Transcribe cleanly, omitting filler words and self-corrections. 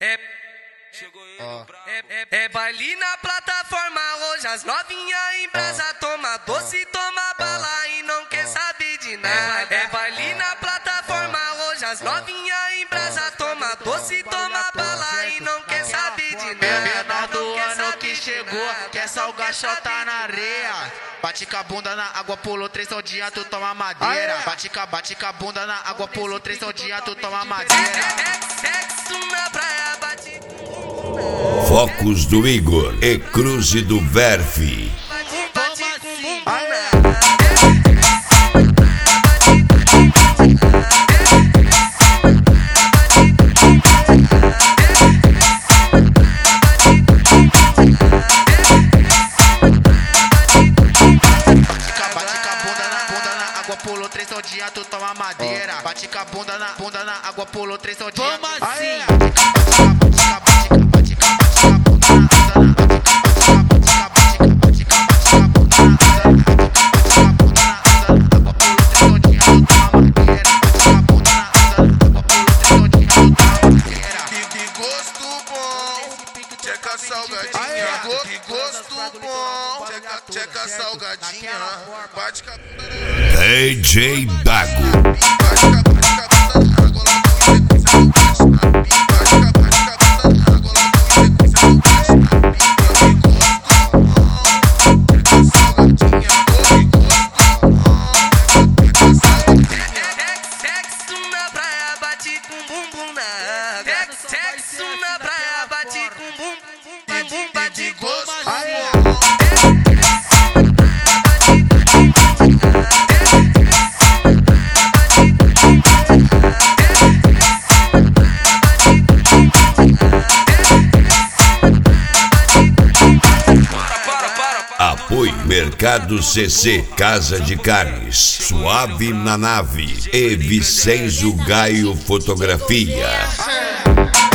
É, é baile na plataforma, hoje as novinhas em brasa toma doce, toma bala e não quer saber de nada. É baile na plataforma, hoje as novinhas em brasa toma doce, toma bala e não quer saber de nada. Menor do ano que chegou, quer salgar chota na areia. Bate com a bunda na água, pulou 3 ao dia, tu toma madeira. Bate com a bunda na água, pulou 3 ao dia, tu toma madeira. Sexo na praia, bate. Focos do Igor e Cruze do Verve. Bate com bumbum. Pulou 3 ao dia, tu toma madeira. Bate com a bunda na água, pulou 3 ao dia. Vamos assim. Que gosto bom, tcheca salgadinha. Que gosto bom, tcheca salgadinha. Bate com a bunda na DJ Dago. Sexo na praia, bate com bumbum na água. Sexo na praia, bate com bumbum, bate gosto. Apoio Mercado CC, Casa de Carnes, Suave na Nave e Vicenzo Gaio Fotografia.